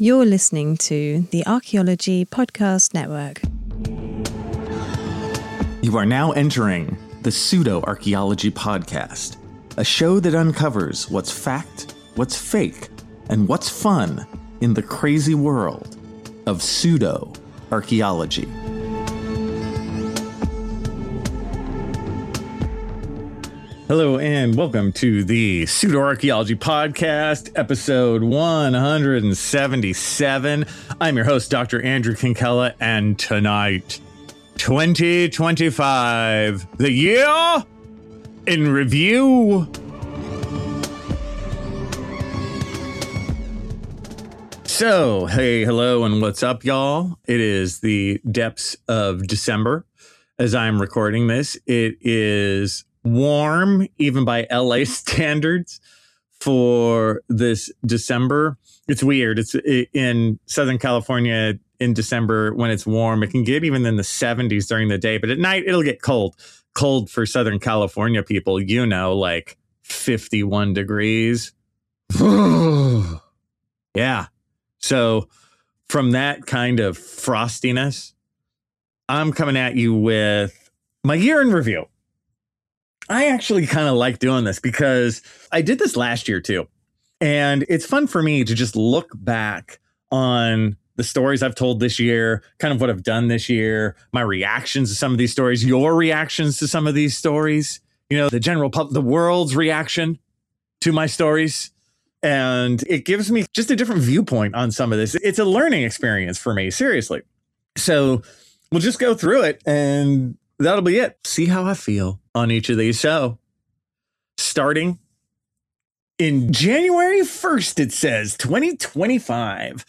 You're listening to the Archaeology Podcast Network. You are now entering the Pseudo-Archaeology Podcast, a show that uncovers what's fact, what's fake, and what's fun in the crazy world of pseudo-archaeology. Hello and welcome to the Pseudo-Archaeology Podcast, episode 177. I'm your host, Dr. Andrew Kinkella, and tonight, 2025, the year in review. So, hey, hello, and what's up, y'all? It is the depths of December as I'm recording this. It is warm, even by LA standards, for this December. It's weird. It's in Southern California in December when it's warm. It can get even in the 70s during the day, but at night it'll get cold. Cold for Southern California people, you know, like 51 degrees. Yeah. So from that kind of frostiness, I'm coming at you with my year in review. I actually kind of like doing this because I did this last year too. And it's fun for me to just look back on the stories I've told this year, kind of what I've done this year, my reactions to some of these stories, your reactions to some of these stories, you know, the general public, the world's reaction to my stories. And it gives me just a different viewpoint on some of this. It's a learning experience for me, seriously. So we'll just go through it and that'll be it. See how I feel on each of these. So starting in January 1st, it says 2025.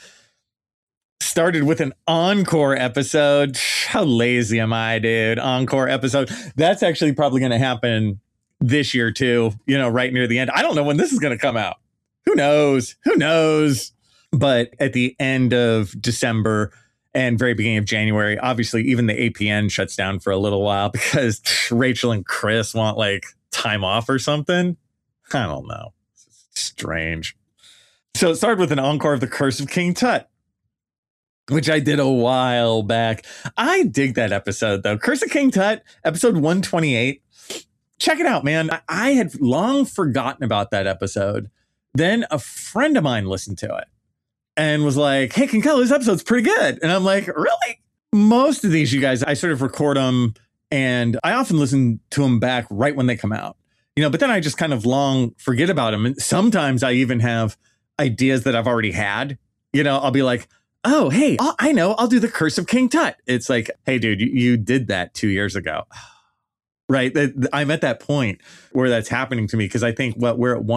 Started with an encore episode. How lazy am I, dude? Encore episode. That's actually probably going to happen this year too, you know, right near the end. I don't know when this is going to come out. Who knows? Who knows? But at the end of December and very beginning of January, obviously, even the APN shuts down for a little while because Rachel and Chris want like time off or something. I don't know. It's strange. So it started with an encore of The Curse of King Tut, which I did a while back. I dig that episode, though. Curse of King Tut, episode 128. Check it out, man. I had long forgotten about that episode. Then a friend of mine listened to it and was like, hey, Kinkella, this episode's pretty good. And I'm like, really? Most of these, you guys, I sort of record them and I often listen to them back right when they come out, you know, but then I just kind of long forget about them. And sometimes I even have ideas that I've already had, you know, I'll be like, oh, hey, I know, I'll do The Curse of King Tut. It's like, hey, dude, you did that 2 years ago. Right. I'm at that point where that's happening to me because I think we're at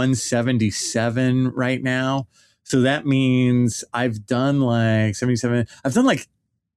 177 right now. So that means I've done like 77. I've done like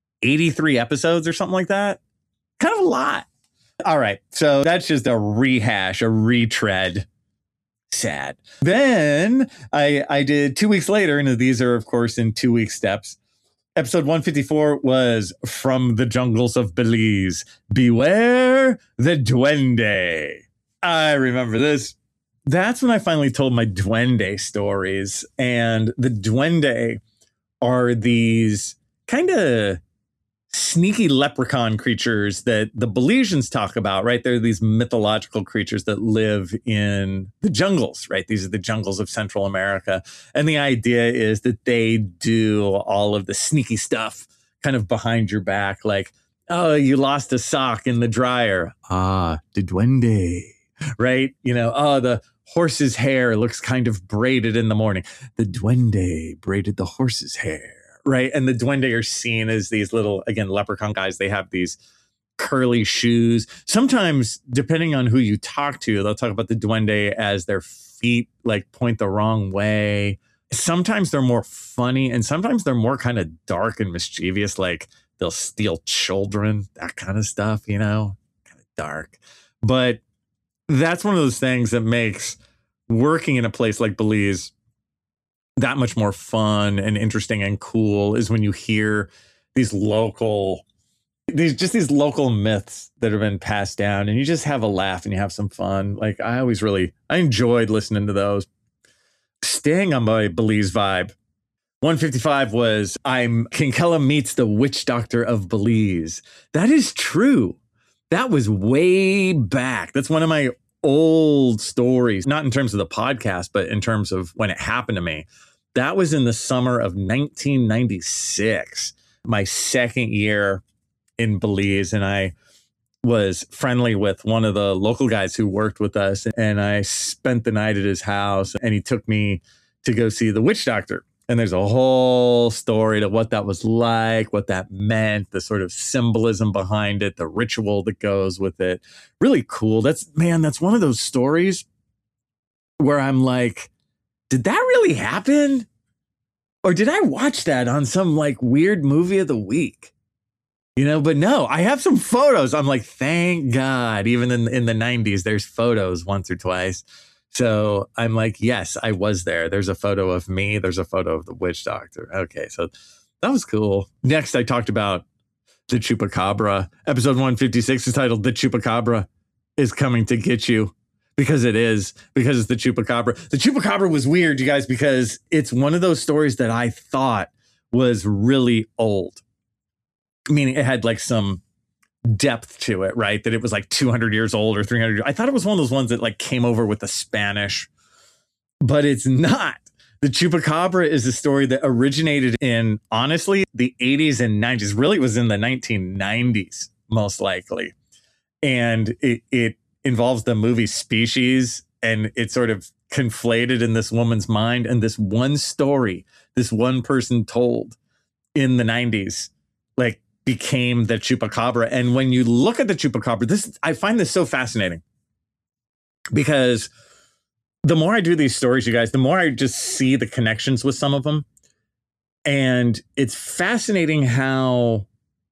83 episodes or something like that. Kind of a lot. All right. So that's just a rehash, a retread. Sad. Then I did 2 weeks later, and these are, of course, in 2 week steps. Episode 154 was From the Jungles of Belize. Beware the Duende. I remember this. That's when I finally told my Duende stories. And the Duende are these kind of sneaky leprechaun creatures that the Belizeans talk about, right? They're these mythological creatures that live in the jungles, right? These are the jungles of Central America. And the idea is that they do all of the sneaky stuff kind of behind your back, like, oh, you lost a sock in the dryer. Ah, the Duende, right? You know, oh, the horse's hair looks kind of braided in the morning. The Duende braided the horse's hair. Right. And the Duende are seen as these little, again, leprechaun guys. They have these curly shoes. Sometimes, depending on who you talk to, they'll talk about the Duende as their feet like point the wrong way. Sometimes they're more funny and sometimes they're more kind of dark and mischievous. Like they'll steal children, that kind of stuff, you know, kind of dark. But that's one of those things that makes working in a place like Belize that much more fun and interesting and cool is when you hear these local myths that have been passed down and you just have a laugh and you have some fun. Like I enjoyed listening to those. Staying on my Belize vibe, 155 was I'm Kinkella meets the witch doctor of Belize. That is true. That was way back. That's one of my old stories, not in terms of the podcast, but in terms of when it happened to me. That was in the summer of 1996, my second year in Belize. And I was friendly with one of the local guys who worked with us. And I spent the night at his house and he took me to go see the witch doctor. And there's a whole story to what that was like, what that meant, the sort of symbolism behind it, the ritual that goes with it. Really cool. That's one of those stories where I'm like, did that really happen? Or did I watch that on some like weird movie of the week? But no, I have some photos. I'm like, thank God, even in the 90s, there's photos once or twice. So I'm like, yes, I was there. There's a photo of me. There's a photo of the witch doctor. Okay, so that was cool. Next, I talked about the Chupacabra. Episode 156 is titled The Chupacabra is Coming to Get You. Because it's the Chupacabra. The Chupacabra was weird, you guys, because it's one of those stories that I thought was really old. Meaning it had like some depth to it, right? That it was like 200 years old or 300 years. I thought it was one of those ones that like came over with the Spanish, but it's not. The Chupacabra is a story that originated in, honestly, the 80s and 90s. Really, it was in the 1990s, most likely. And it involves the movie Species, and it's sort of conflated in this woman's mind. And this one story, this one person told in the 90s, like, became the Chupacabra. And when you look at the Chupacabra, I find this so fascinating because the more I do these stories, you guys, the more I just see the connections with some of them. And it's fascinating how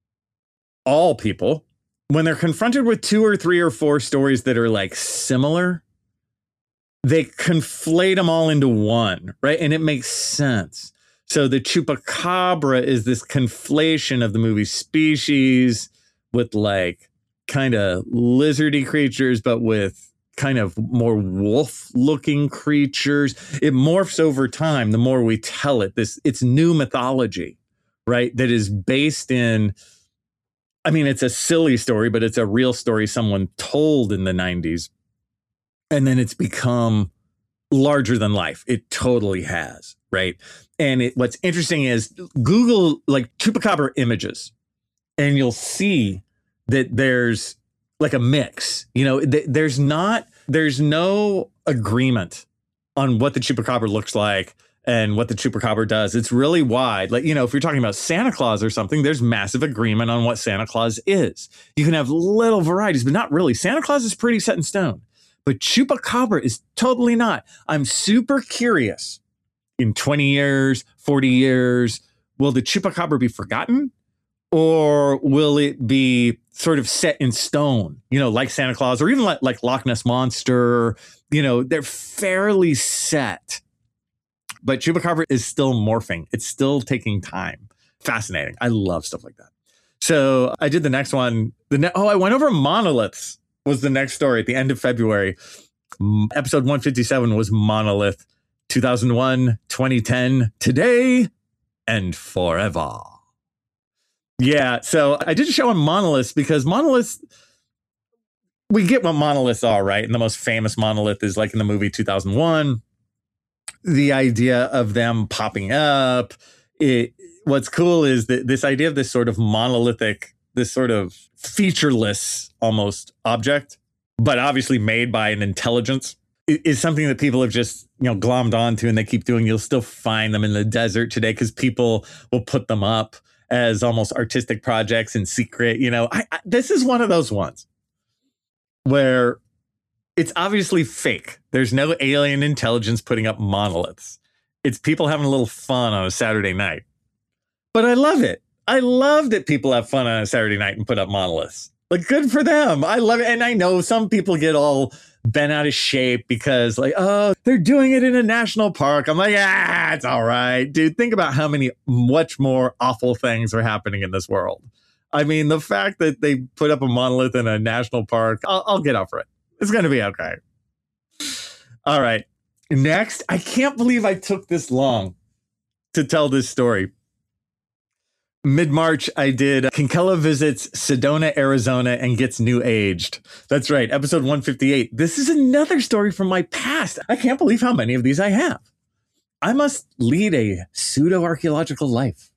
all people, when they're confronted with 2 or 3 or 4 stories that are like similar, they conflate them all into one, right? And it makes sense. So the Chupacabra is this conflation of the movie Species with like kind of lizardy creatures, but with kind of more wolf-looking creatures. It morphs over time the more we tell it. It's new mythology, right? That is based in, I mean, it's a silly story, but it's a real story someone told in the 90s. And then it's become larger than life. It totally has, right? And what's interesting is Google like Chupacabra images, and you'll see that there's like a mix. There's no agreement on what the Chupacabra looks like and what the Chupacabra does. It's really wide. Like, if you're talking about Santa Claus or something, there's massive agreement on what Santa Claus is. You can have little varieties, but not really. Santa Claus is pretty set in stone. But Chupacabra is totally not. I'm super curious. In 20 years, 40 years, will the Chupacabra be forgotten? Or will it be sort of set in stone, like Santa Claus or even like Loch Ness Monster? They're fairly set. But Chupacabra is still morphing. It's still taking time. Fascinating. I love stuff like that. So I did the next one. I went over monoliths was the next story at the end of February. Episode 157 was Monolith. 2001, 2010, today, and forever. Yeah, so I did a show on monoliths because monoliths, we get what monoliths are, right? And the most famous monolith is like in the movie 2001. The idea of them popping up. What's cool is that this idea of this sort of monolithic, this sort of featureless almost object, but obviously made by an intelligence, is something that people have just, glommed onto and they keep doing. You'll still find them in the desert today because people will put them up as almost artistic projects in secret. This is one of those ones where it's obviously fake. There's no alien intelligence putting up monoliths. It's people having a little fun on a Saturday night. But I love it. I love that people have fun on a Saturday night and put up monoliths. Like, good for them. I love it. And I know some people get all bent out of shape because like, oh, they're doing it in a national park. I'm like, it's all right. Dude, think about how many much more awful things are happening in this world. I mean, the fact that they put up a monolith in a national park, I'll get over it. It's going to be okay. All right. Next, I can't believe I took this long to tell this story. Mid-March, I did Kinkella visits Sedona, Arizona, and gets new aged. That's right, episode 158. This is another story from my past. I can't believe how many of these I have. I must lead a pseudo-archaeological life.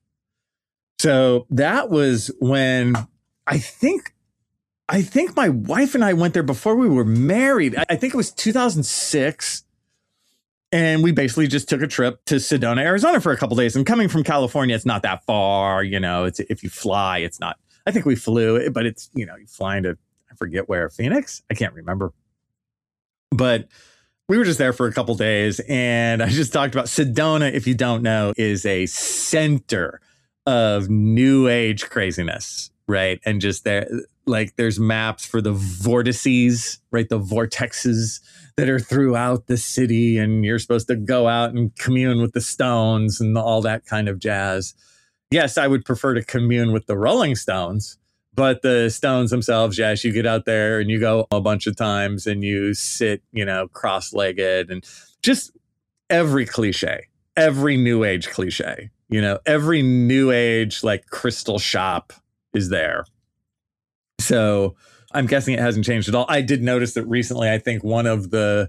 So that was when I think my wife and I went there before we were married. I think it was 2006. And we basically just took a trip to Sedona, Arizona for a couple of days. And coming from California, it's not that far. You know, it's if you fly, it's not. I think we flew, but it's, you know, you fly into, I forget where, Phoenix? I can't remember. But we were just there for a couple of days. And I just talked about Sedona, if you don't know, is a center of new age craziness, right? And just there, like there's maps for the vortices, right? The vortexes that are throughout the city, and you're supposed to go out and commune with the Stones and all that kind of jazz. Yes, I would prefer to commune with the Rolling Stones, but the Stones themselves, yes, you get out there and you go a bunch of times and you sit, you know, cross-legged, and just every cliche, every new age cliche, you know, every new age like crystal shop is there. So I'm guessing it hasn't changed at all. I did notice that recently, I think one of the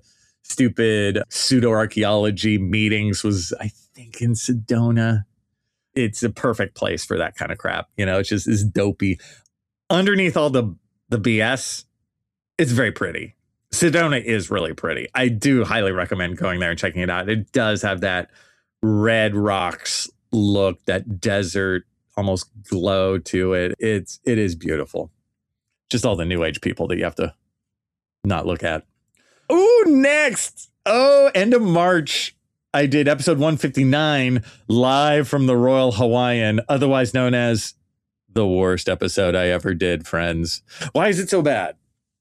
stupid pseudo-archaeology meetings was, I think, in Sedona. It's a perfect place for that kind of crap. You know, it's just is dopey. Underneath all the BS, it's very pretty. Sedona is really pretty. I do highly recommend going there and checking it out. It does have that red rocks look, that desert almost glow to it. It is beautiful. Just all the new age people that you have to not look at. Oh, next. Oh, end of March, I did episode 159 live from the Royal Hawaiian, otherwise known as the worst episode I ever did, friends. Why is it so bad?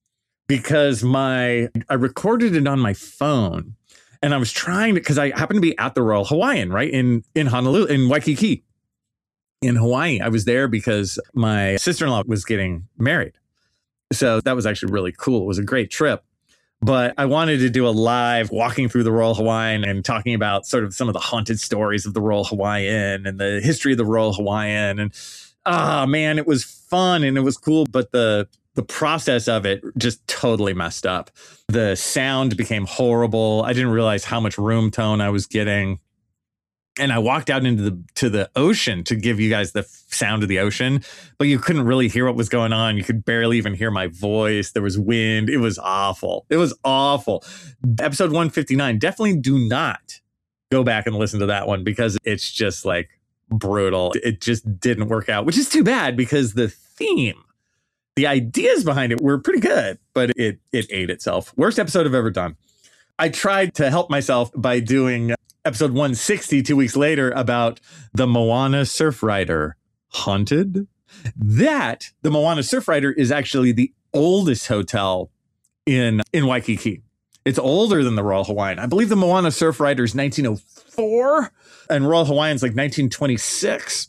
Because I recorded it on my phone, and I was trying to, because I happened to be at the Royal Hawaiian, right, in Honolulu, in Waikiki, in Hawaii. I was there because my sister-in-law was getting married. So that was actually really cool. It was a great trip. But I wanted to do a live walking through the Royal Hawaiian and talking about sort of some of the haunted stories of the Royal Hawaiian and the history of the Royal Hawaiian. And man, it was fun and it was cool. But the process of it just totally messed up. The sound became horrible. I didn't realize how much room tone I was getting. And I walked out into the ocean to give you guys the sound of the ocean, but you couldn't really hear what was going on. You could barely even hear my voice. There was wind. It was awful. It was awful. Episode 159. Definitely do not go back and listen to that one because it's just like brutal. It just didn't work out, which is too bad because the theme, the ideas behind it were pretty good, but it ate itself. Worst episode I've ever done. I tried to help myself by doing episode 160 2 weeks later about the Moana Surfrider. Haunted? The Moana Surfrider is actually the oldest hotel in Waikiki. It's older than the Royal Hawaiian. I believe the Moana Surfrider is 1904 and Royal Hawaiian's like 1926.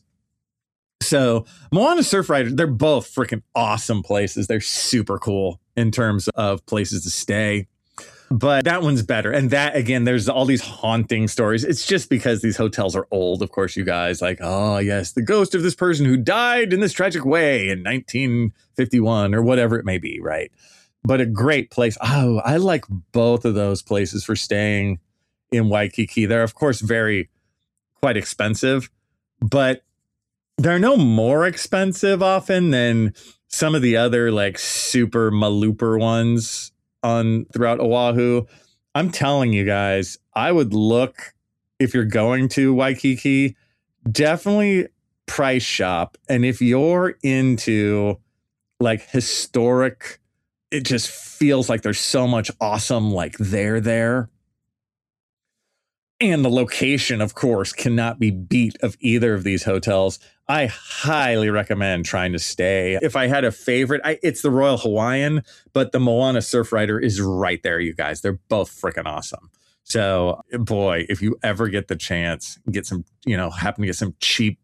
So Moana Surfrider, they're both freaking awesome places. They're super cool in terms of places to stay. But that one's better. And that, again, there's all these haunting stories. It's just because these hotels are old. Of course, you guys like, oh, yes, the ghost of this person who died in this tragic way in 1951 or whatever it may be, right? But a great place. Oh, I like both of those places for staying in Waikiki. They're, of course, quite expensive, but they're no more expensive often than some of the other like super malooper ones throughout Oahu. I'm telling you guys, I would look, if you're going to Waikiki, definitely price shop. And if you're into like historic, it just feels like there's so much awesome like there. And the location, of course, cannot be beat of either of these hotels. I highly recommend trying to stay. If I had a favorite, it's the Royal Hawaiian, but the Moana Surfrider is right there, you guys. They're both freaking awesome. So, boy, if you ever get the chance, get some, happen to get some cheap,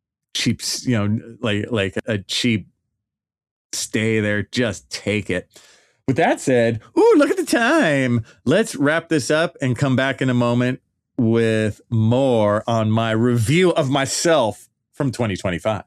like a cheap stay there, just take it. With that said, look at the time. Let's wrap this up and come back in a moment with more on my review of myself from 2025.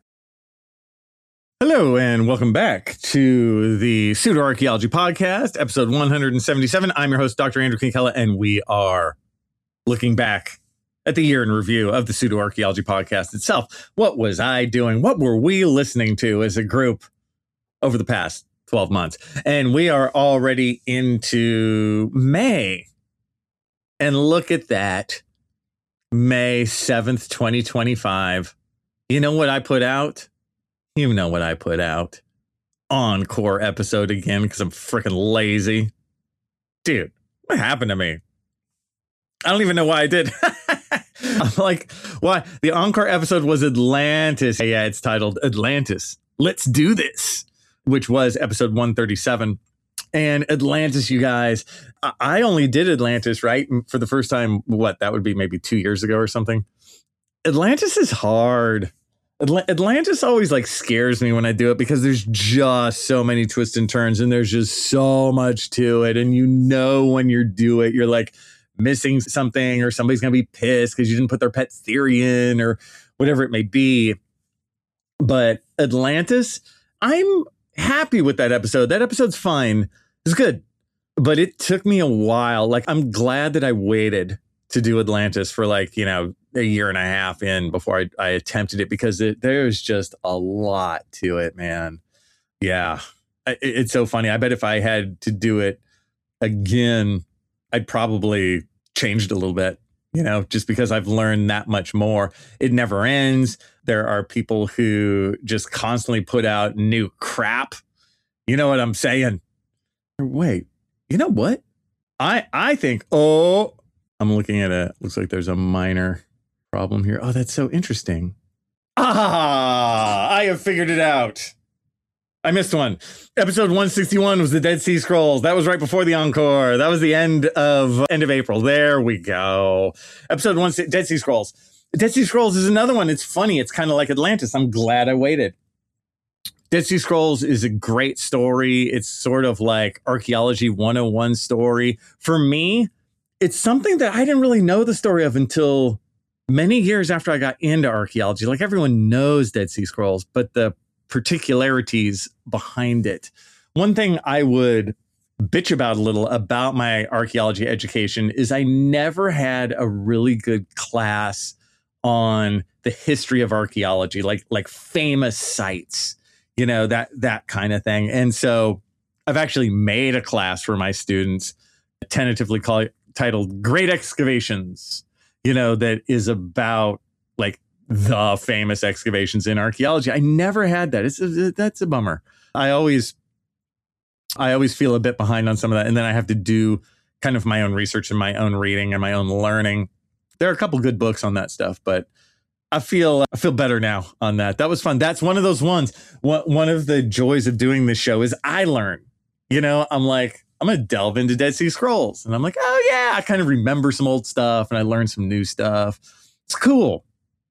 Hello, and welcome back to the Pseudo-Archaeology Podcast, episode 177. I'm your host, Dr. Andrew Kinkella, and we are looking back at the year in review of the Pseudo-Archaeology Podcast itself. What was I doing? What were we listening to as a group over the past 12 months? And we are already into May. And look at that. May 7th, 2025. You know what I put out? You know what I put out. Encore episode again because I'm freaking lazy. Dude, what happened to me? I don't even know why I did. I'm like, why? The encore episode was Atlantis. Yeah, it's titled Atlantis. Let's do this, which was episode 137. And Atlantis, you guys, I only did Atlantis, right? For the first time, what? That would be maybe 2 years ago or something. Atlantis is hard. Atlantis always like scares me when I do it because there's just so many twists and turns and there's just so much to it. And you know, when you do it, you're like missing something or somebody's going to be pissed because you didn't put their pet theory in or whatever it may be. But Atlantis, I'm happy with that episode. That episode's fine. It's good. But it took me a while. Like, I'm glad that I waited to do Atlantis for like, you know, a year and a half in before I attempted it because there's just a lot to it, man. Yeah. It's so funny. I bet if I had to do it again, I'd probably change it a little bit, you know, just because I've learned that much more. It never ends. There are people who just constantly put out new crap. You know what I'm saying? Wait, you know what? I think, I'm looking at it. Looks like there's a minor problem here. Oh, that's so interesting. I have figured it out. I missed one. Episode 161 was the Dead Sea Scrolls. That was right before the encore. That was the end of April. There we go. Episode 1, Dead Sea Scrolls. Dead Sea Scrolls is another one. It's funny. It's kind of like Atlantis. I'm glad I waited. Dead Sea Scrolls is a great story. It's sort of like Archaeology 101 story. For me, it's something that I didn't really know the story of until many years after I got into archaeology. Like, everyone knows Dead Sea Scrolls, but the particularities behind it. One thing I would bitch about a little about my archaeology education is I never had a really good class on the history of archaeology, like famous sites, you know, that kind of thing. And so I've actually made a class for my students, tentatively titled Great Excavations, you know, that is about like the famous excavations in archaeology. I never had that. That's a bummer. I always feel a bit behind on some of that. And then I have to do kind of my own research and my own reading and my own learning. There are a couple good books on that stuff, but I feel better now on that. That was fun. That's one of those ones. One of the joys of doing this show is I learn, you know, I'm like, I'm going to delve into Dead Sea Scrolls. And I'm like, oh yeah, I kind of remember some old stuff and I learned some new stuff. It's cool.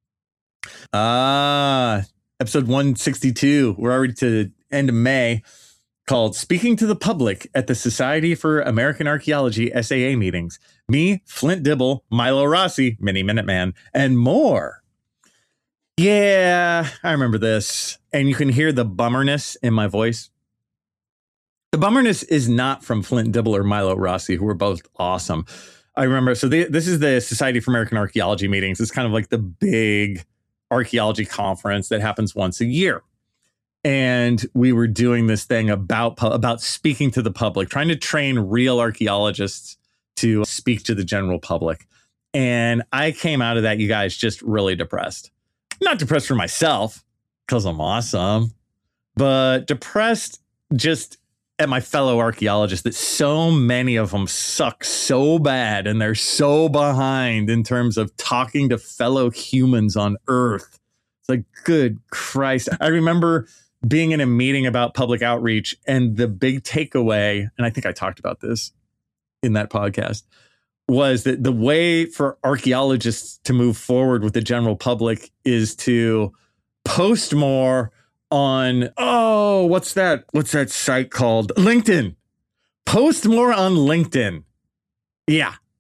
Episode 162. We're already to end of May, called Speaking to the Public at the Society for American Archaeology SAA meetings. Me, Flint Dibble, Milo Rossi, Mini Minuteman, and more. Yeah, I remember this. And you can hear the bummerness in my voice. The bummerness is not from Flint Dibble or Milo Rossi, who are both awesome. I remember, so this is the Society for American Archaeology meetings. It's kind of like the big archaeology conference that happens once a year. And we were doing this thing about speaking to the public, trying to train real archaeologists to speak to the general public. And I came out of that, you guys, just really depressed. Not depressed for myself, because I'm awesome, but depressed just at my fellow archaeologists, that so many of them suck so bad and they're so behind in terms of talking to fellow humans on Earth. It's like, good Christ. I remember being in a meeting about public outreach, and the big takeaway, and I think I talked about this in that podcast, was that the way for archaeologists to move forward with the general public is to post more on, what's that site called? LinkedIn. Post more on LinkedIn. Yeah.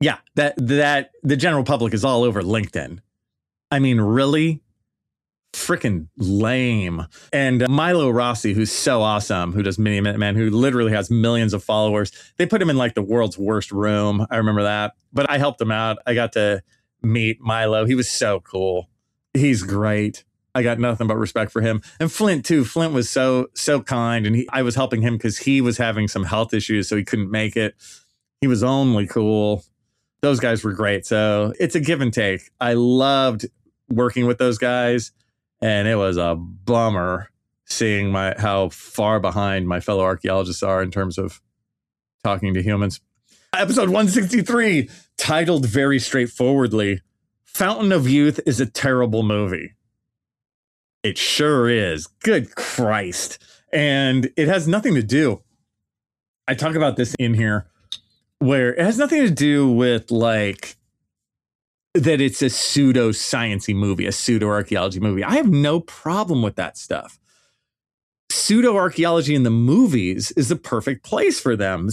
Yeah, that the general public is all over LinkedIn. I mean, really? Freaking lame. And Milo Rossi, who's so awesome, who does Mini Minutemen, who literally has millions of followers. They put him in like the world's worst room. I remember that. But I helped him out. I got to meet Milo. He was so cool. He's great. I got nothing but respect for him. And Flint too. Flint was so kind. And I was helping him because he was having some health issues, so he couldn't make it. He was only cool. Those guys were great. So it's a give and take. I loved working with those guys. And it was a bummer seeing how far behind my fellow archaeologists are in terms of talking to humans. Episode 163, titled very straightforwardly, Fountain of Youth is a terrible movie. It sure is. Good Christ. And it has nothing to do. I talk about this in here where it has nothing to do with like that it's a pseudo-sciencey movie, a pseudo-archaeology movie. I have no problem with that stuff. Pseudo-archaeology in the movies is the perfect place for them.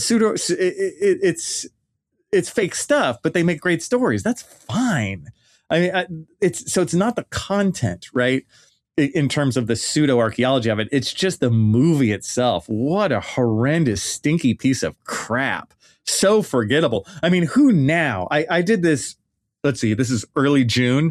It's fake stuff, but they make great stories. That's fine. I mean, it's not the content, right? In terms of the pseudo-archaeology of it, it's just the movie itself. What a horrendous, stinky piece of crap. So forgettable. I mean, who now? I did this. Let's see, this is early June.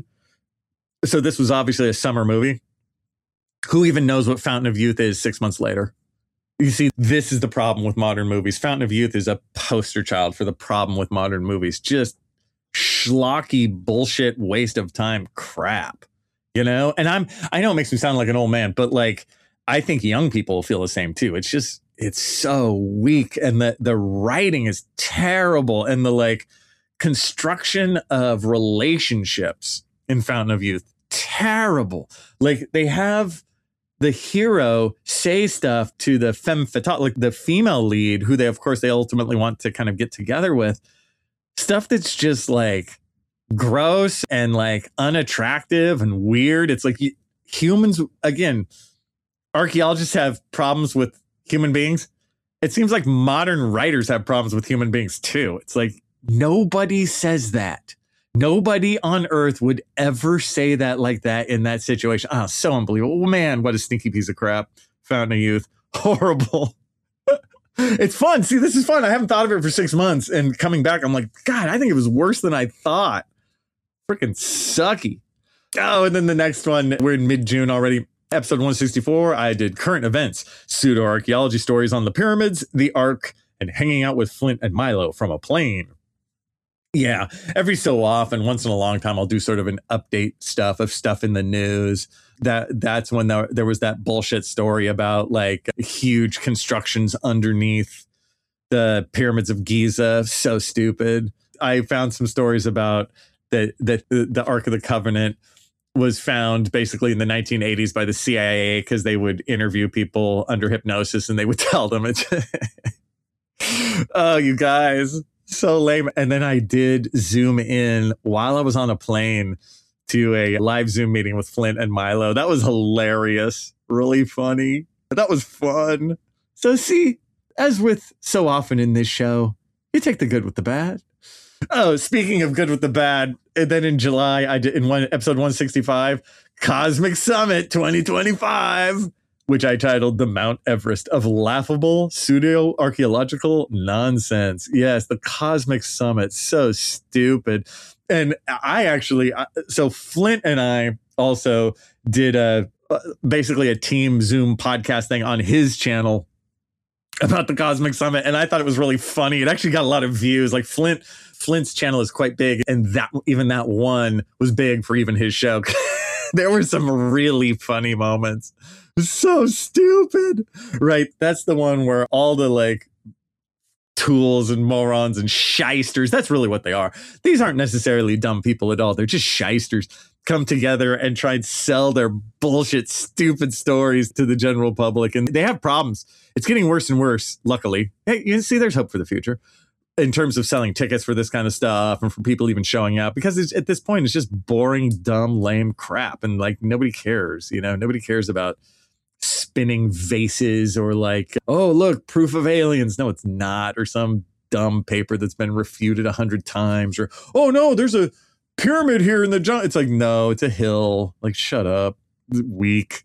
So this was obviously a summer movie. Who even knows what Fountain of Youth is 6 months later? You see, this is the problem with modern movies. Fountain of Youth is a poster child for the problem with modern movies. Just schlocky bullshit waste of time crap, you know? And I know it makes me sound like an old man, but like, I think young people feel the same too. It's so weak. And the writing is terrible. And the like, construction of relationships in Fountain of Youth, terrible. Like they have the hero say stuff to the femme fatale, like the female lead, who they ultimately want to kind of get together with, stuff that's just like gross and like unattractive and weird. It's like humans, again, archaeologists have problems with human beings. It seems like modern writers have problems with human beings too. It's like, nobody says that. Nobody on earth would ever say that like that in that situation. Oh, so unbelievable. Man, what a stinky piece of crap. Fountain of Youth. Horrible. It's fun. See, this is fun. I haven't thought of it for 6 months. And coming back, I'm like, God, I think it was worse than I thought. Freaking sucky. Oh, and then the next one, we're in mid-June already. Episode 164, I did current events, pseudo-archaeology stories on the pyramids, the Ark, and hanging out with Flint and Milo from a plane. Yeah, every so often, once in a long time, I'll do sort of an update of stuff in the news. That's when there was that bullshit story about like huge constructions underneath the pyramids of Giza. So stupid. I found some stories about the Ark of the Covenant was found basically in the 1980s by the CIA because they would interview people under hypnosis and they would tell them it's oh, you guys. So lame. And then I did zoom in while I was on a plane to a live Zoom meeting with Flint and Milo. That was hilarious. Really funny. That was fun. So see, as with so often in this show, you take the good with the bad. Oh, speaking of good with the bad, and then in July, I did in episode 165, Cosmic Summit 2025. Which I titled The Mount Everest of Laughable Pseudo-Archaeological Nonsense. Yes, the Cosmic Summit. So stupid. And so Flint and I also did basically a team Zoom podcast thing on his channel about the Cosmic Summit. And I thought it was really funny. It actually got a lot of views. Like Flint's channel is quite big. And that one was big for even his show. There were some really funny moments. So stupid, right? That's the one where all the like tools and morons and shysters, that's really what they are. These aren't necessarily dumb people at all. They're just shysters, come together and try and sell their bullshit, stupid stories to the general public. And they have problems. It's getting worse and worse, luckily. Hey, you see, there's hope for the future in terms of selling tickets for this kind of stuff and for people even showing up, because at this point, it's just boring, dumb, lame crap. And like, nobody cares, nobody cares about spinning vases or like, oh, look, proof of aliens. No, it's not. Or some dumb paper that's been refuted 100 times, or, oh no, there's a pyramid here in the jungle. It's like, no, it's a hill. Like, shut up. Weak.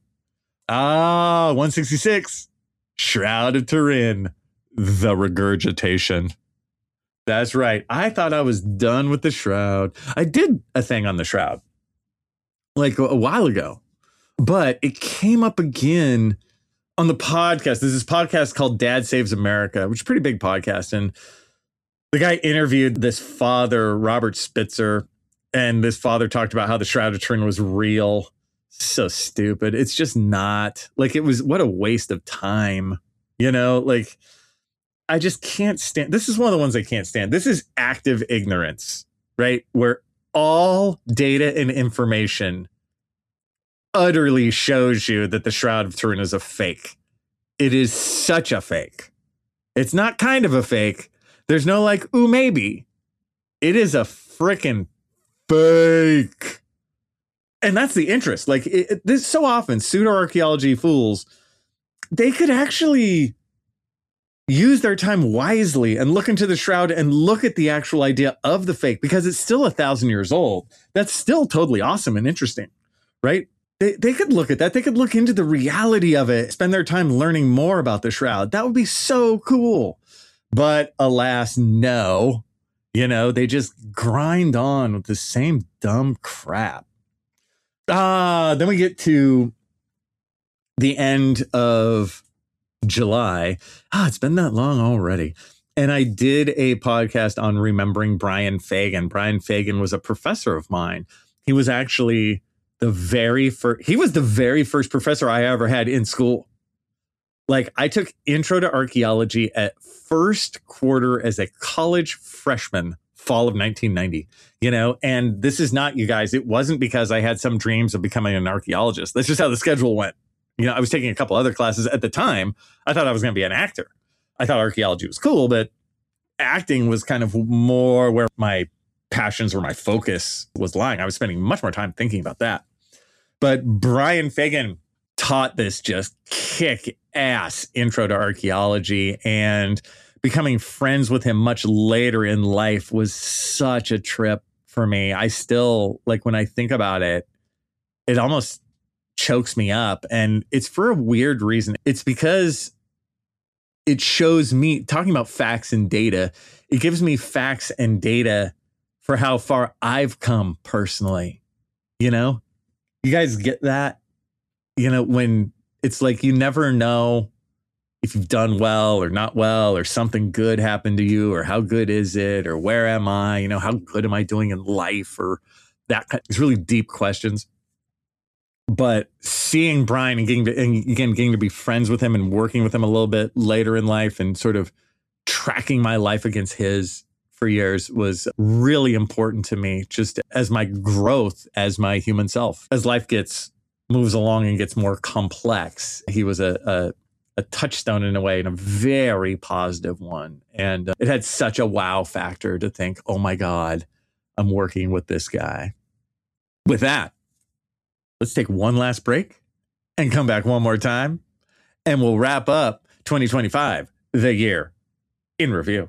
166. Shroud of Turin. The regurgitation. That's right. I thought I was done with the Shroud. I did a thing on the Shroud like a while ago, but it came up again on the podcast. There's this podcast called Dad Saves America, which is a pretty big podcast. And the guy interviewed this father, Robert Spitzer, and this father talked about how the Shroud of Turin was real. So stupid. It's just not. Like, it was, what a waste of time. You know, like, I just can't stand. This is one of the ones I can't stand. This is active ignorance, right? Where all data and information utterly shows you that the Shroud of Turin is a fake. It is such a fake. It's not kind of a fake. There's no like, ooh, maybe. It is a freaking fake. And that's the interest. Like, this so often, pseudo-archaeology fools, they could actually use their time wisely and look into the Shroud and look at the actual idea of the fake, because it's still 1,000 years old. That's still totally awesome and interesting, right? They could look at that. They could look into the reality of it, spend their time learning more about the Shroud. That would be so cool. But alas, no. You know, they just grind on with the same dumb crap. Then we get to the end of July. It's been that long already. And I did a podcast on remembering Brian Fagan. Brian Fagan was a professor of mine. He was actually the very first professor I ever had in school. Like, I took Intro to Archaeology at first quarter as a college freshman, fall of 1990, you know, and this is not, you guys, it wasn't because I had some dreams of becoming an archaeologist. That's just how the schedule went. You know, I was taking a couple other classes at the time. I thought I was going to be an actor. I thought archaeology was cool, but acting was kind of more where my passions or my focus was lying. I was spending much more time thinking about that. But Brian Fagan taught this just kick-ass Intro to Archaeology, and becoming friends with him much later in life was such a trip for me. I still, like, when I think about it, it almost chokes me up. And it's for a weird reason. It's because it shows me, talking about facts and data, it gives me facts and data for how far I've come personally. You know, you guys get that? You know, when it's like, you never know if you've done well or not well, or something good happened to you, or how good is it, or where am I, you know, how good am I doing in life, or that kind of, it's really deep questions. But seeing Brian and getting to be friends with him and working with him a little bit later in life and sort of tracking my life against his for years was really important to me, just as my growth as my human self. As life moves along and gets more complex, he was a touchstone in a way, and a very positive one. And it had such a wow factor to think, oh my God, I'm working with this guy. With that, let's take one last break and come back one more time, and we'll wrap up 2025, the year in review.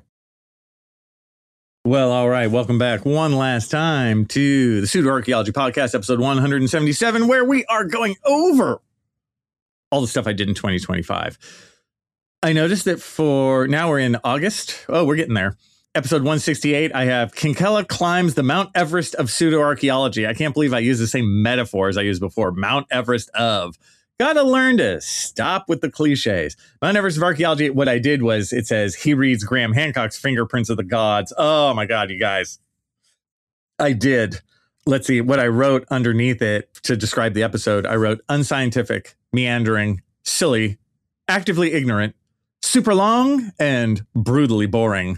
Well, all right. Welcome back one last time to the Pseudo Archaeology Podcast, episode 177, where we are going over all the stuff I did in 2025. I noticed that for now we're in August. Oh, we're getting there. Episode 168, I have Kinkella climbs the Mount Everest of pseudo-archaeology. I can't believe I used the same metaphor as I used before. Mount Everest of. Gotta learn to stop with the cliches. Mount Everest of archaeology, what I did was, it says, he reads Graham Hancock's Fingerprints of the Gods. Oh my God, you guys. I did. Let's see, what I wrote underneath it to describe the episode. I wrote unscientific, meandering, silly, actively ignorant, super long, and brutally boring.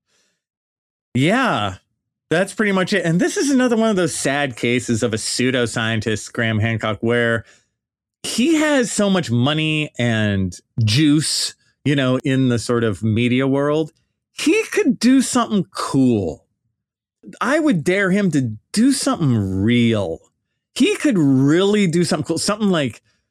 Yeah, that's pretty much it. And this is another one of those sad cases of a pseudoscientist, Graham Hancock, where he has so much money and juice, you know, in the sort of media world. He could do something cool. I would dare him to do something real. He could really do something cool. Something like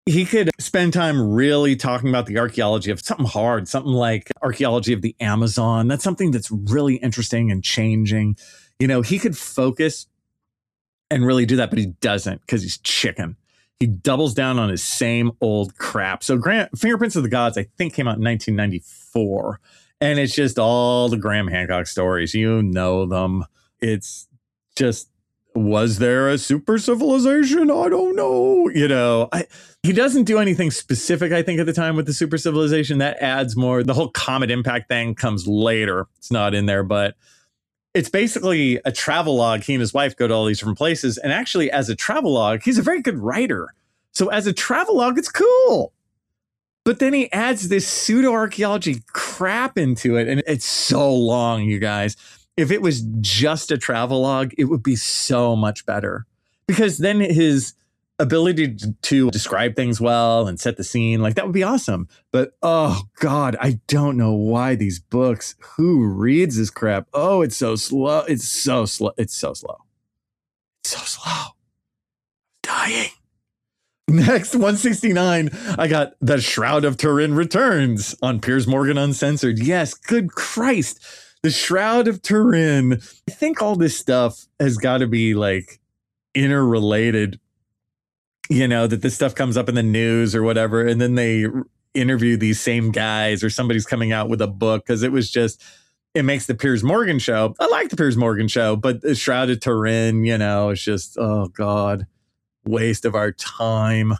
he could spend time really talking about the archaeology of something hard, something like archaeology of the Amazon. That's something that's really interesting and changing. He could focus and really do that, but he doesn't because he's chicken. He doubles down on his same old crap. So Fingerprints of the Gods, I think, came out in 1994. And it's just all the Graham Hancock stories. You know them. It's just, was there a super civilization? I don't know. He doesn't do anything specific, I think, at the time with the super civilization. That adds more. The whole comet impact thing comes later. It's not in there, but it's basically a travelogue. He and his wife go to all these different places. And actually, as a travelogue, he's a very good writer. So as a travelogue, it's cool. But then he adds this pseudo-archaeology crap into it. And it's so long, you guys. If it was just a travelogue, it would be so much better. Because then his ability to describe things well and set the scene, like, that would be awesome. But, oh, God, I don't know why these books, who reads this crap? Oh, it's so slow. It's so slow. It's so slow. It's so slow. Dying. Next, 169, I got The Shroud of Turin Returns on Piers Morgan Uncensored. Yes, good Christ. The Shroud of Turin. I think all this stuff has got to be like interrelated, that this stuff comes up in the news or whatever. And then they interview these same guys or somebody's coming out with a book because it makes the Piers Morgan show. I like the Piers Morgan show, but The Shroud of Turin, it's just, oh God. Waste of our time.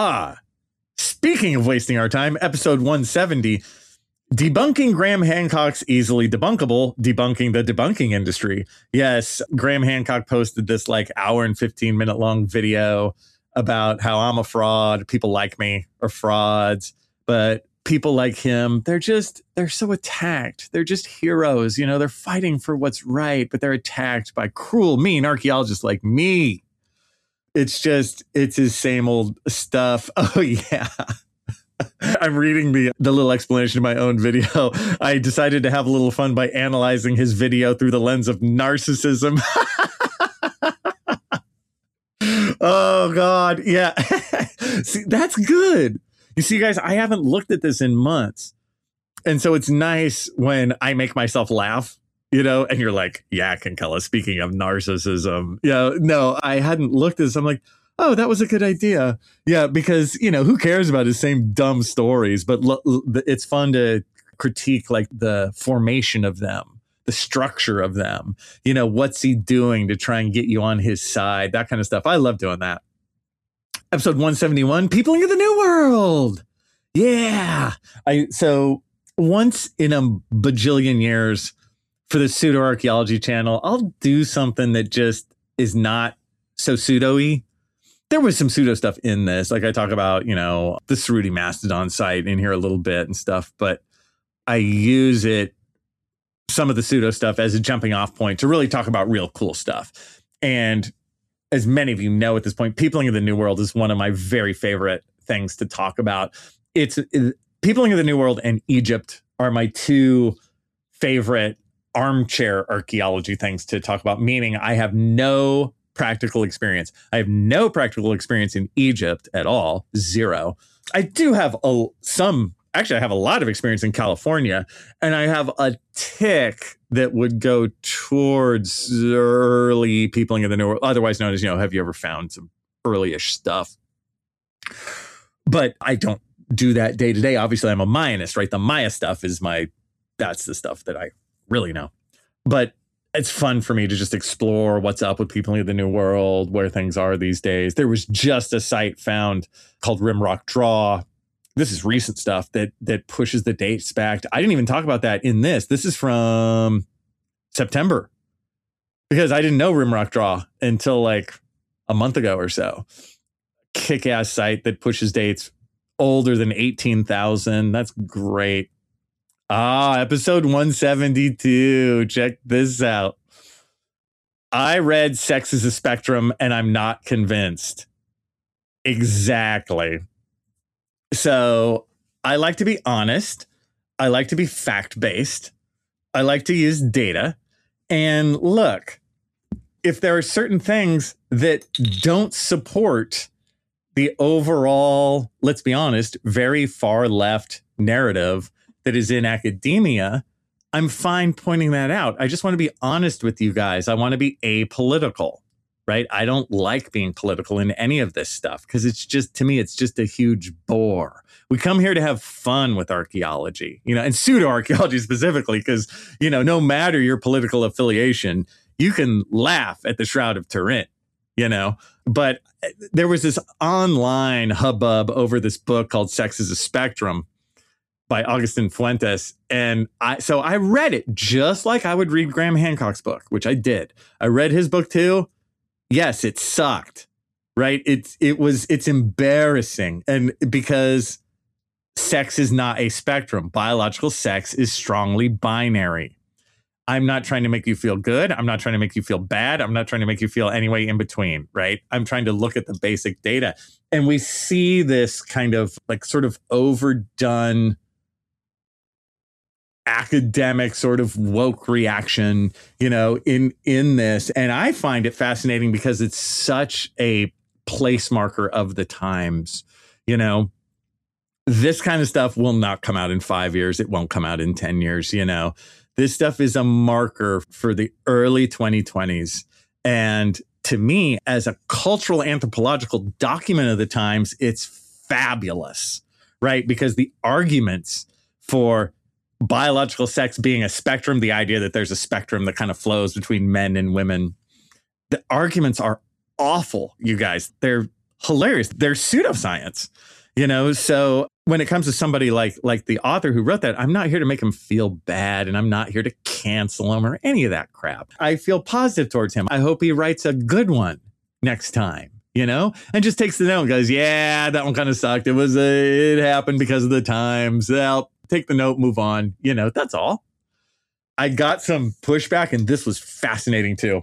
Speaking of wasting our time, episode 170, debunking Graham Hancock's easily debunkable, debunking the debunking industry. Yes, Graham Hancock posted this like hour and 15-minute long video about how I'm a fraud. People like me are frauds, but people like him, they're so attacked. They're just heroes. They're fighting for what's right, but they're attacked by cruel, mean archaeologists like me. It's his same old stuff. Oh, yeah. I'm reading the little explanation of my own video. I decided to have a little fun by analyzing his video through the lens of narcissism. Oh, God. Yeah. See, that's good. You see, guys, I haven't looked at this in months. And so it's nice when I make myself laugh. And you're like, yeah, Kinkella, speaking of narcissism. No, I hadn't looked at this. I'm like, oh, that was a good idea. Yeah, because, who cares about his same dumb stories? But it's fun to critique like the formation of them, the structure of them. What's he doing to try and get you on his side? That kind of stuff. I love doing that. Episode 171, Peopling of the New World. Yeah. So once in a bajillion years, for the Pseudo Archaeology channel, I'll do something that just is not so pseudo-y. There was some pseudo stuff in this. Like I talk about, the Cerruti Mastodon site in here a little bit and stuff, but I use some of the pseudo stuff as a jumping off point to really talk about real cool stuff. And as many of you know at this point, Peopling of the New World is one of my very favorite things to talk about. Peopling of the New World and Egypt are my two favorite armchair archaeology things to talk about, meaning I have no practical experience. I have no practical experience in Egypt at all. Zero. I do have actually, I have a lot of experience in California, and I have a tick that would go towards early Peopling of the New World, otherwise known as, have you ever found some early-ish stuff? But I don't do that day to day. Obviously, I'm a Mayanist, right? The Maya stuff that's the stuff that I really know. But it's fun for me to just explore what's up with Peopling of the New World, where things are these days. There was just a site found called Rimrock Draw. This is recent stuff that pushes the dates back. I didn't even talk about that in this. This is from September, because I didn't know Rimrock Draw until like a month ago or so. Kick-ass site that pushes dates older than 18,000. That's great. Episode 172. Check this out. I read Sex is a Spectrum and I'm not convinced. Exactly. So I like to be honest. I like to be fact-based. I like to use data. And look, if there are certain things that don't support the overall, let's be honest, very far left narrative that is in academia, I'm fine pointing that out. I just want to be honest with you guys. I want to be apolitical, right? I don't like being political in any of this stuff because it's just, to me, it's just a huge bore. We come here to have fun with archaeology, and pseudo-archaeology specifically, because, no matter your political affiliation, you can laugh at the Shroud of Turin, But there was this online hubbub over this book called Sex is a Spectrum by Augustin Fuentes. And I read it just like I would read Graham Hancock's book, which I did. I read his book too. Yes, it sucked, right? It's embarrassing. And because sex is not a spectrum, biological sex is strongly binary. I'm not trying to make you feel good. I'm not trying to make you feel bad. I'm not trying to make you feel any way in between, right? I'm trying to look at the basic data. And we see this kind of like sort of overdone academic sort of woke reaction, in this. And I find it fascinating because it's such a place marker of the times. This kind of stuff will not come out in 5 years. It won't come out in 10 years, This stuff is a marker for the early 2020s. And to me, as a cultural anthropological document of the times, it's fabulous, right? Because the arguments for biological sex being a spectrum, the idea that there's a spectrum that kind of flows between men and women, the arguments are awful, you guys. They're hilarious. They're pseudoscience, So when it comes to somebody like the author who wrote that, I'm not here to make him feel bad, and I'm not here to cancel him or any of that crap. I feel positive towards him. I hope he writes a good one next time, and just takes the note and goes, yeah, that one kind of sucked. It happened because of the times. Well, take the note, move on. That's all. I got some pushback, and this was fascinating too.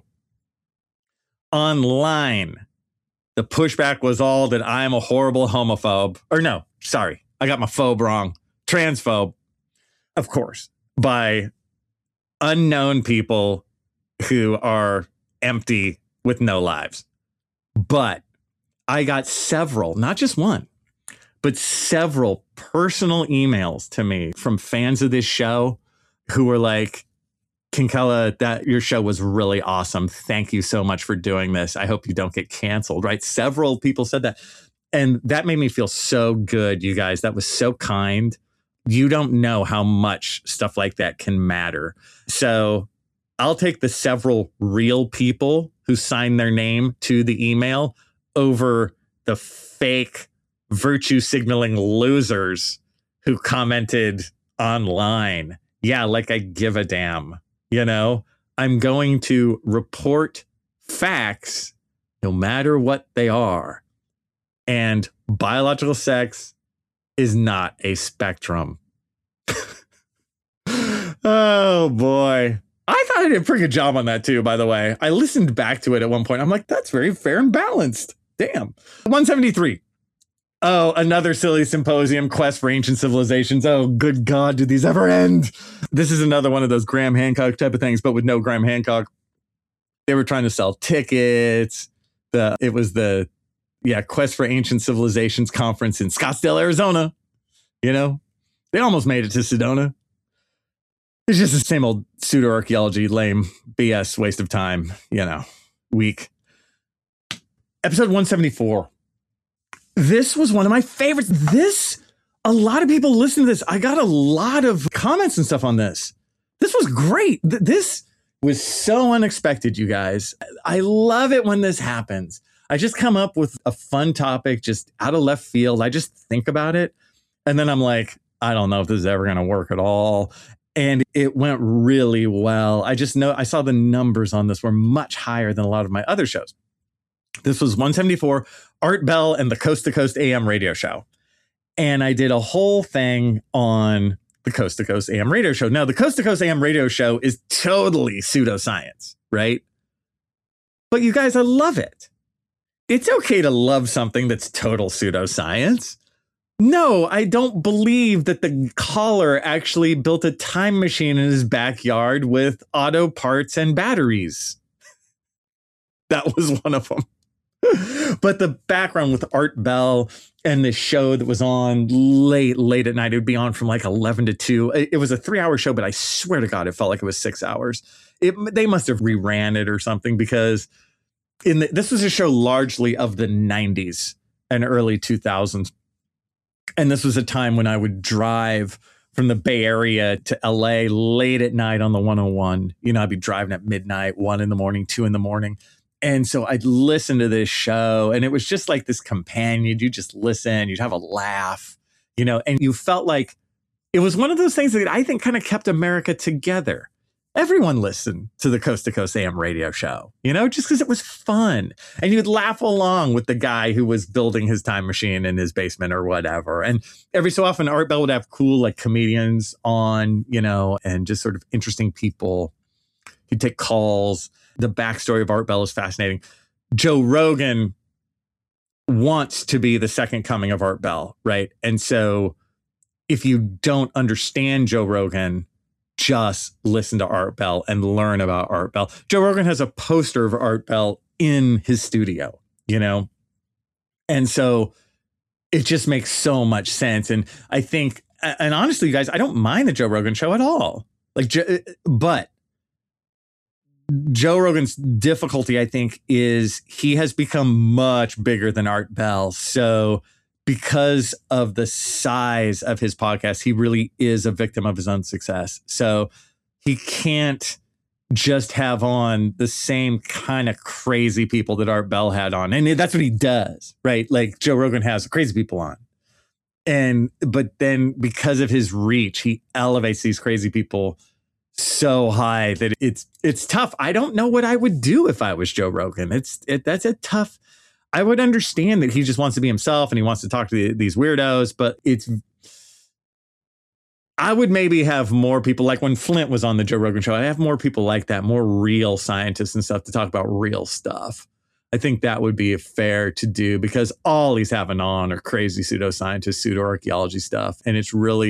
Online, the pushback was all that I'm a horrible homophobe. Or no, sorry, I got my phobe wrong. Transphobe, of course, by unknown people who are empty with no lives. But I got several, not just one, but several personal emails to me from fans of this show who were like, Kinkella, that your show was really awesome. Thank you so much for doing this. I hope you don't get canceled, right? Several people said that. And that made me feel so good, you guys. That was so kind. You don't know how much stuff like that can matter. So I'll take the several real people who signed their name to the email over the fake virtue signaling losers who commented online. Yeah, like I give a damn. I'm going to report facts no matter what they are. And biological sex is not a spectrum. Oh, boy. I thought I did a pretty good job on that, too, by the way. I listened back to it at one point. I'm like, that's very fair and balanced. Damn. 173. Oh, another silly symposium, Quest for Ancient Civilizations. Oh, good God, do these ever end? This is another one of those Graham Hancock type of things, but with no Graham Hancock. They were trying to sell tickets. It was the Quest for Ancient Civilizations conference in Scottsdale, Arizona. They almost made it to Sedona. It's just the same old pseudo-archaeology, lame BS, waste of time, weak. Episode 174. This was one of my favorites. A lot of people listen to this. I got a lot of comments and stuff on this. This was great. This was so unexpected, you guys. I love it when this happens. I just come up with a fun topic just out of left field. I just think about it. And then I'm like, I don't know if this is ever going to work at all. And it went really well. I just know I saw the numbers on this were much higher than a lot of my other shows. This was 174, Art Bell and the Coast to Coast AM radio show. And I did a whole thing on the Coast to Coast AM radio show. Now, the Coast to Coast AM radio show is totally pseudoscience, right? But you guys, I love it. It's okay to love something that's total pseudoscience. No, I don't believe that the caller actually built a time machine in his backyard with auto parts and batteries. That was one of them. But the background with Art Bell and the show that was on late at night, it would be on from like 11 to 2. It was a 3-hour show, but I swear to God, it felt like it was 6 hours. They must have reran it or something, because this was a show largely of the 90s and early 2000s. And this was a time when I would drive from the Bay Area to LA late at night on the 101. You know, I'd be driving at midnight, 1 in the morning, 2 in the morning. And so I'd listen to this show, and it was just like this companion. You just listen, you'd have a laugh, you know, and you felt like it was one of those things that I think kind of kept America together. Everyone listened to the Coast to Coast AM radio show, you know, just because it was fun. And you'd laugh along with the guy who was building his time machine in his basement or whatever. And every so often, Art Bell would have cool like comedians on, you know, and just sort of interesting people. He'd take calls. The backstory of Art Bell is fascinating. Joe Rogan wants to be the second coming of Art Bell, right? And so if you don't understand Joe Rogan, just listen to Art Bell and learn about Art Bell. Joe Rogan has a poster of Art Bell in his studio, you know? And so it just makes so much sense. And I think, and honestly, you guys, I don't mind the Joe Rogan show at all. But Joe Rogan's difficulty, I think, is he has become much bigger than Art Bell. So because of the size of his podcast, he really is a victim of his own success. So he can't just have on the same kind of crazy people that Art Bell had on. And that's what he does, right? Like Joe Rogan has crazy people on. But then because of his reach, he elevates these crazy people so high that it's tough. I don't know what I would do if I was Joe Rogan. That's a tough. I would understand that he just wants to be himself and he wants to talk to these weirdos, but I would maybe have more people, like when Flint was on the Joe Rogan show, I have more people like that, more real scientists and stuff to talk about real stuff. I think that would be fair to do, because all he's having on are crazy pseudoscientists, pseudo-archaeology stuff. And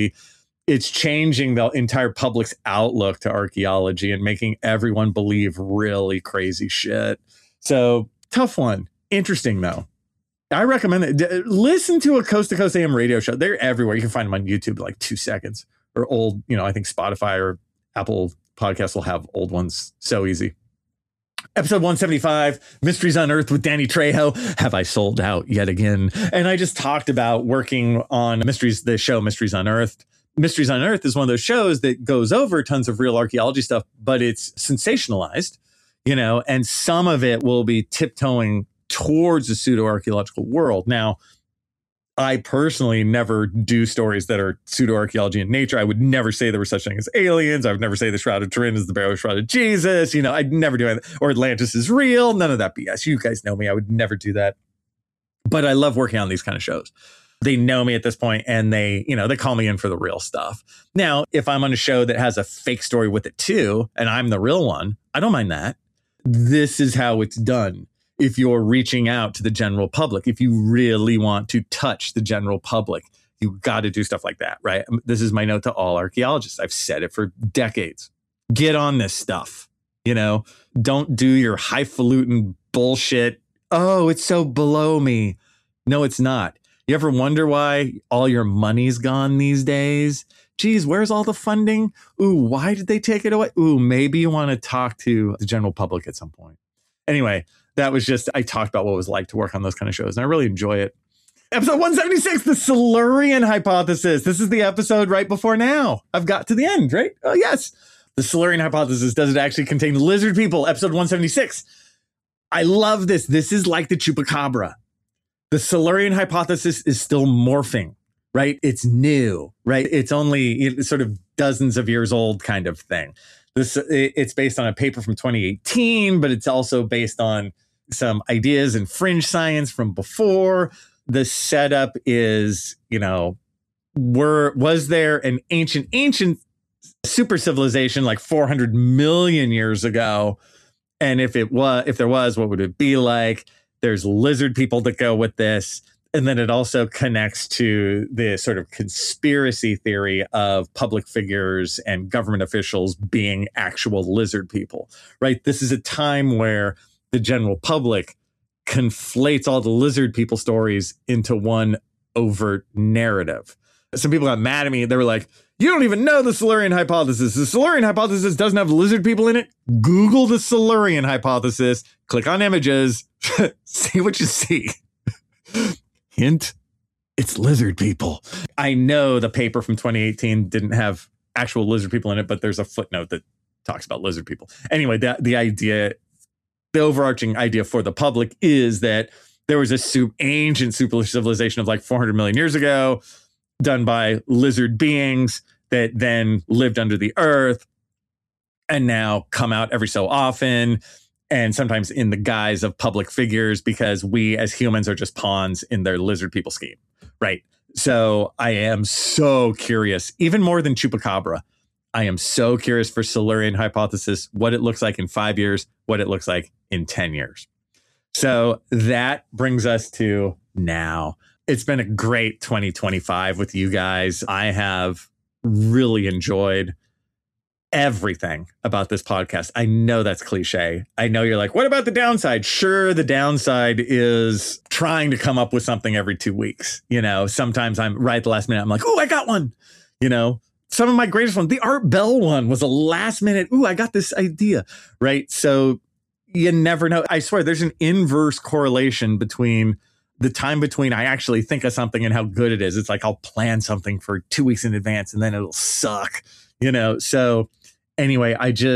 it's changing the entire public's outlook to archaeology and making everyone believe really crazy shit. So tough one. Interesting, though. I recommend it. Listen to a Coast to Coast AM radio show. They're everywhere. You can find them on YouTube in like 2 seconds, or old, you know, I think Spotify or Apple Podcasts will have old ones. So easy. Episode 175, Mysteries Unearthed with Danny Trejo. Have I sold out yet again? And I just talked about working on the show Mysteries Unearthed. Mysteries Unearthed is one of those shows that goes over tons of real archaeology stuff, but it's sensationalized, you know, and some of it will be tiptoeing towards the pseudo-archaeological world. Now, I personally never do stories that are pseudo-archaeology in nature. I would never say there was such thing as aliens. I would never say the Shroud of Turin is the burial shroud of Jesus. You know, I'd never do anything. Or Atlantis is real. None of that BS. You guys know me. I would never do that. But I love working on these kind of shows. They know me at this point, and they call me in for the real stuff. Now, if I'm on a show that has a fake story with it too, and I'm the real one, I don't mind that. This is how it's done. If you're reaching out to the general public, if you really want to touch the general public, you got to do stuff like that, right? This is my note to all archaeologists. I've said it for decades. Get on this stuff. You know, don't do your highfalutin bullshit. Oh, it's so below me. No, it's not. You ever wonder why all your money's gone these days? Geez, where's all the funding? Ooh, why did they take it away? Ooh, maybe you want to talk to the general public at some point. Anyway, that was just, I talked about what it was like to work on those kind of shows, and I really enjoy it. Episode 176, the Silurian Hypothesis. This is the episode right before now. I've got to the end, right? Oh, yes. The Silurian Hypothesis. Does it actually contain lizard people? Episode 176. I love this. This is like the Chupacabra. The Silurian Hypothesis is still morphing, right? It's new, right? It's only sort of dozens of years old kind of thing. It's based on a paper from 2018, but it's also based on some ideas in fringe science from before. The setup is, was there an ancient super civilization like 400 million years ago? And if there was, what would it be like? There's lizard people that go with this. And then it also connects to the sort of conspiracy theory of public figures and government officials being actual lizard people, right? This is a time where the general public conflates all the lizard people stories into one overt narrative. Some people got mad at me. They were like, you don't even know the Silurian hypothesis. The Silurian hypothesis doesn't have lizard people in it. Google the Silurian hypothesis, click on images, see what you see. Hint, it's lizard people. I know the paper from 2018 didn't have actual lizard people in it, but there's a footnote that talks about lizard people. Anyway, the overarching idea for the public is that there was a ancient super civilization of like 400 million years ago, done by lizard beings that then lived under the earth and now come out every so often, and sometimes in the guise of public figures, because we as humans are just pawns in their lizard people scheme, right? So I am so curious, even more than Chupacabra. I am so curious for Silurian hypothesis, what it looks like in 5 years, what it looks like in 10 years. So that brings us to now. It's been a great 2025 with you guys. I have really enjoyed everything about this podcast. I know that's cliche. I know you're like, what about the downside? Sure, the downside is trying to come up with something every 2 weeks. You know, sometimes I'm right at the last minute. I'm like, oh, I got one. You know, some of my greatest ones, the Art Bell one was a last minute. Ooh, I got this idea. Right. So you never know. I swear there's an inverse correlation between the time between I actually think of something and how good it is. It's like I'll plan something for 2 weeks in advance and then it'll suck, you know? So anyway,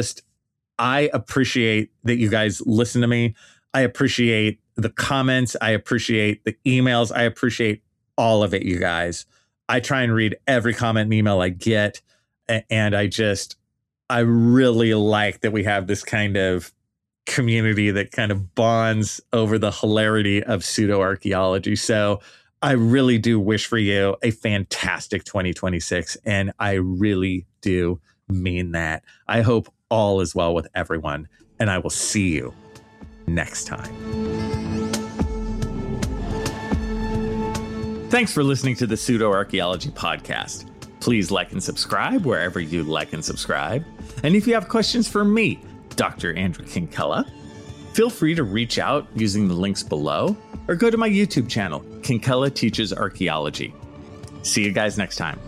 I appreciate that you guys listen to me. I appreciate the comments. I appreciate the emails. I appreciate all of it, you guys. I try and read every comment and email I get. And I really like that we have this kind of community that kind of bonds over the hilarity of pseudo-archaeology. So I really do wish for you a fantastic 2026. And I really do mean that. I hope all is well with everyone. And I will see you next time. Thanks for listening to the Pseudo-Archaeology Podcast. Please like and subscribe wherever you like and subscribe. And if you have questions for me, Dr. Andrew Kinkella, feel free to reach out using the links below or go to my YouTube channel, Kinkella Teaches Archaeology. See you guys next time.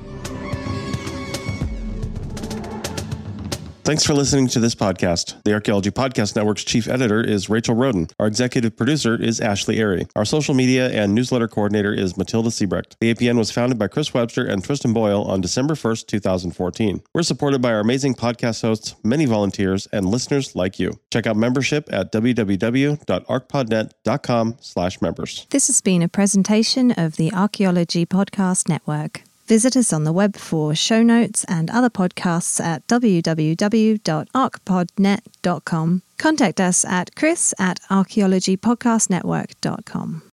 Thanks for listening to this podcast. The Archaeology Podcast Network's chief editor is Rachel Roden. Our executive producer is Ashley Airy. Our social media and newsletter coordinator is Matilda Siebrecht. The APN was founded by Chris Webster and Tristan Boyle on December 1st, 2014. We're supported by our amazing podcast hosts, many volunteers, and listeners like you. Check out membership at www.archpodnet.com/members. This has been a presentation of the Archaeology Podcast Network. Visit us on the web for show notes and other podcasts at www.archpodnet.com. Contact us at chris@archaeologypodcastnetwork.com.